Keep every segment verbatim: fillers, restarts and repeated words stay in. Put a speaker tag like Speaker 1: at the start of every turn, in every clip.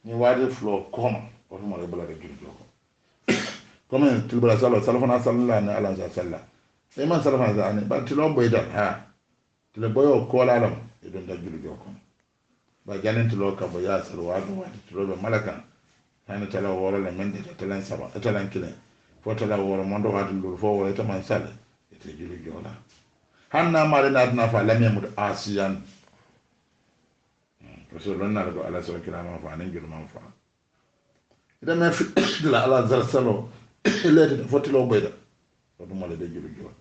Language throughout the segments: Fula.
Speaker 1: ni wadi flo koma o mo le bala de juljo ko comme tilbala salo salo fana sallallahu alaihi ala sallam e man salo fana ani ba tilo boyda ha tilo boyo ko la lam e don da juljo ko ba janen tilo ka bo ya salo wa do wadi tilo be malaka hani tala woro le men de talan saba talan kile fo tala woro mondo wadi lur fo woro ta man sale e te juljo la hanna mare na na fa lam yamud asiyan rasulullah na ko ala sallallahu alaihi wasallam fa nan girman fa idan ma fi la ala zar salo lede da fotilo boyda ko dum mala de julu jolo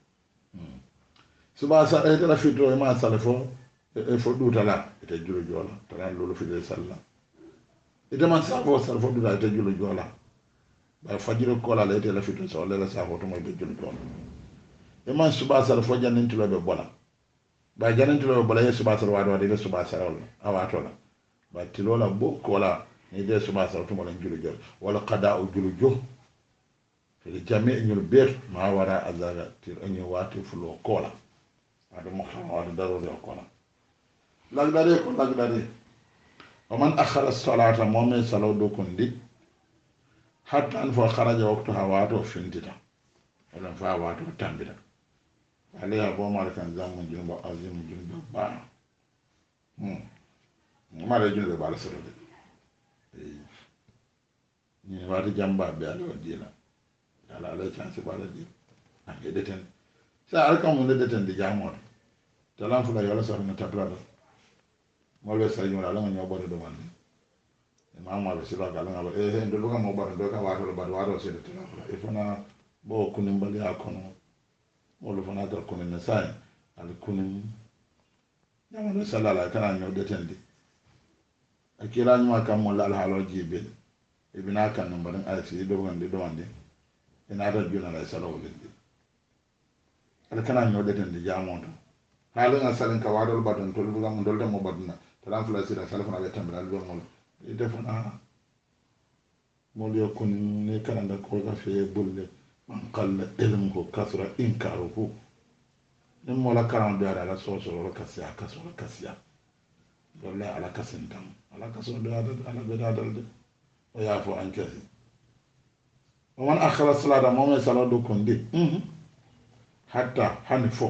Speaker 1: suba sa e la fitro e ma sala fo e fo duta la e te julu jolo tan lolu fi de salla idan man sa fo sala fo duta e te julu jolo ba fajiro ko la le te la fitro so le la sa fo to mo de julu jolo e man suba sala fo jannen tilo be bola ba jannen tilo be bola e suba sala wado de suba sala wala awato la ba tilo la bo ko la ni de suba sala to mo len julu jolo wala qada o julu jolo e jami ñul bet ma wara azaga tir anyi wati fulo kola ado mo xam wada daro de kola lagdare ko lagdare o man akhara salata momen salo do kondi hatta an fo kharaja waqtu hawato findita wala fa wato tambida ale ya bo mal kan zamu jumba azim jumba ba hmm ma re jumba ba la solo de ni wadi jamba be alo dila ala ala chance bala di ake deten sa arka mun deten di jamot talan fula yala sa na tabrado molbe sa yura ala nyo bodo do man ma ma be sila kala ngaba e he ndo luga mo bodo do ka wato bado wato se de talan fula e fona bo kunim bali akono molo fona dar kunim na sai al kunim yama do salala kana nyo deten di akira nyuma kam mo la halo jibe ibina kan numbarin ayati do gande do wande ina da juna la sala wulindi ala kana nyo de tan di jamonto halu nga salen ka wadol badon tol buga mo dolta mo baduna talan fula sira sala fana be tambal do mo e defuna mo liyo kun ne kana da ko ga fe bulle man qalla ilmu ko kasra inkaruhu nim mo la karam do ala so so ro kasiya kaso kasiya dolla ala kasintam ala kaso do ala be dadal de o ya fo an kasi ومن أخر الصلاة مومن صلاة كوندي حتى حنفو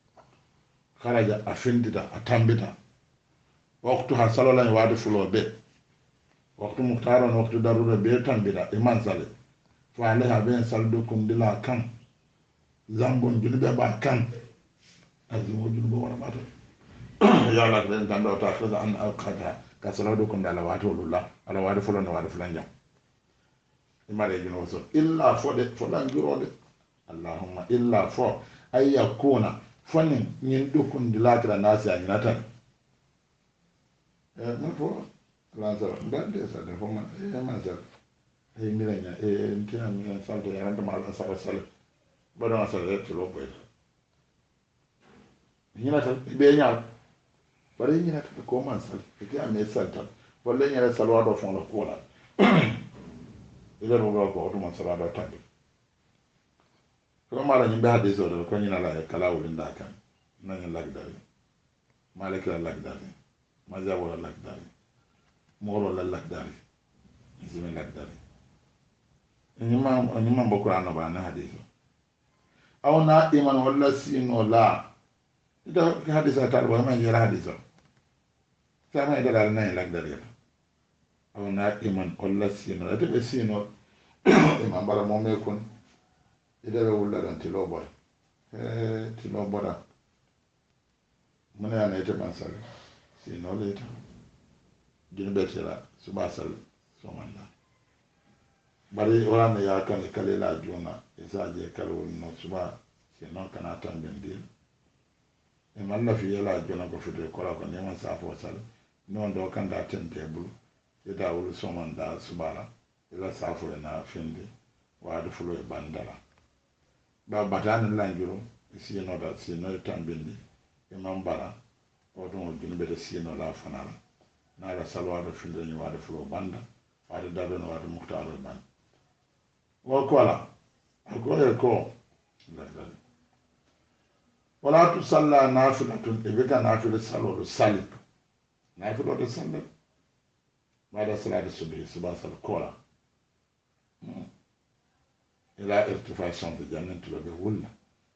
Speaker 1: خرج أفنددا أتامبدا وقتها صلاة لا يواد فلو بي وقت مختار وقت ضرورة بي تامبدا إيمان صلاة فعليها بين صلاة كوندي لا كان زنبون جنوب با كان أزمو جنوب ولا ماتو يا لك لين كان دو تاخذ عن أوقاتها كصلاة كوندي على واتو الله على واد فلو نواد فلان جام imare jino so illa fo de fo dan jurode allahumma illa fo ay yakuna fonin nyin dukun dilakira nasi anyata eh mo fo la sa bande sa de fo man e man sa e miranya e ntina mi salto ya randa mal sa sala bodo sa de tulo boy hina ta be nya bare hina ta ko man sal ke ame salta wala nya salwa do fon la kola ile ro ko to man sala do tabi ko mala nyimbe hade so do ko nyina la kala wulin da kan nan lagdari malika lagdari mazabo lagdari moro lagdari zime lagdari nyima nyima boko ana ba na hade so aw na iman wala sino la ida hadisa tarba ma jira hadisa sama ida la na lagdari aw na iman wala sino ate be sino imam bala mo me kon ida be wulla dan tilo boy eh tilo boda mona ya ne te mansal sino le ta jini be tira suba sal so manda bari wala ne ya kan kale la juna isa je kalo no suba sino kana tan ben dil e man na fi la juna ko fide ko la ko ne man sa fo sal non do kan da ten tebul ida wulu so manda subala ila safo na finde waadu fulo e bandala ba batana lanjuro sino da sino tambindi e mambara o don junube de sino la fanala na la salwa do finde ni waadu fulo banda waadu dado no waadu muhtar ban wa kola ko e ko wala tu salla nafilatun e beka nafil salo salik nafilatun salla بعد صلاة الصبح صباح الكورة إلى ارتفاع الشمس جنة تلقى ولا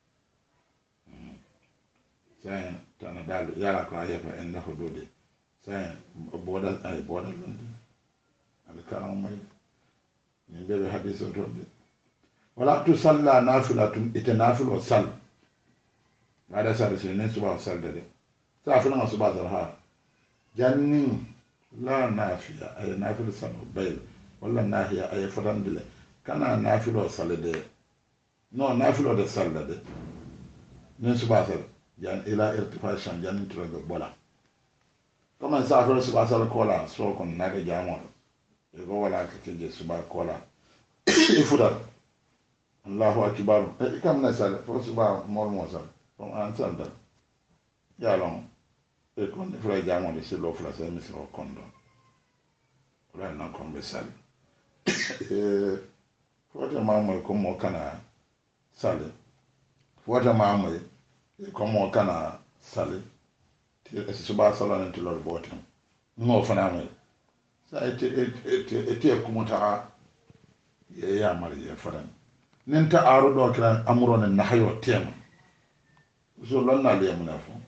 Speaker 1: سين تنادل يلا كرايه فإنه حدود سين بودا أي بودا لندن الكلام ما من باب حديث الرب ولا تصلى نافلة إتنافل وصل بعد صلاة السنين صباح صل ده سافلنا صباح الها جنة لا نافلة أي نافلة سنة بيل ولا ناهية أي فرندلة كان نافلة وصل ده no نافلة ده صل ده من صباح صل jan ila irtifashan jan turaga bola kama sa fara su ba sala kola so kon naga jamo e go wala ka keje su ba kola e fuda Allahu akbar e kam na sala fo su ba mol mo sala on an sala ya lon e kon fura jamo de selo fura sa mi so kondo wala na kon be sala e fo ta ma mo ko mo kana sala fo ta ma mo comme kana sale ti suba sala nan ti lor botam no fana mai sa ete ete ete kumuta ye ya mari ye faran nen ta aro do kran amuro nan na hayo tema so lon na le mun afo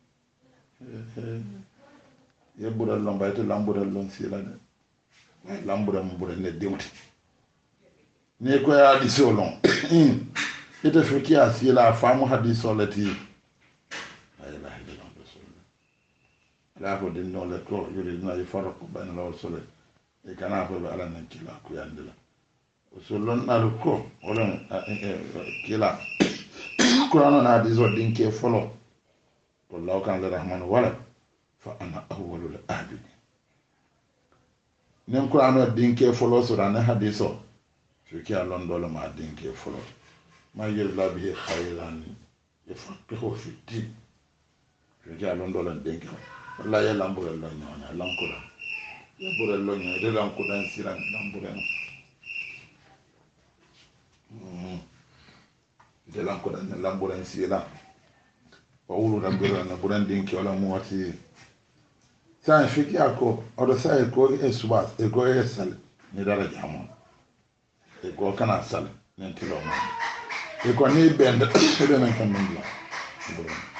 Speaker 1: ye bural lon bayte lambural lon sila de lambural mun bural ne dewti ne ko ya di solon ite fiki asila famu hadiso lati la ilaha illallah rasulullah la ko din no le ko yuri na yafarqu bayna law rasul e kana ko be ala nan kila ku yandila usulun na ko wala kila qur'an na hadiso din ke folo wallahu kan rahman wala fa ana awwalul abid nen qur'an din ke folo so na hadiso fiki alon dole ma din ke folo ما يرلا به خيرا يفقهه في الدين رجال لندن دينك والله يلامبر الله نانا لامكورا يبور الله نانا لامكورا سيران لامبورا de lambura lambura sira wa ulu lambura na buran dinki wala muwati sa fiki ako odo sa ko e suba e ko e sal ni dara jamon e ko kana sal nen tilo ma e ko ni bende e be men kan ndla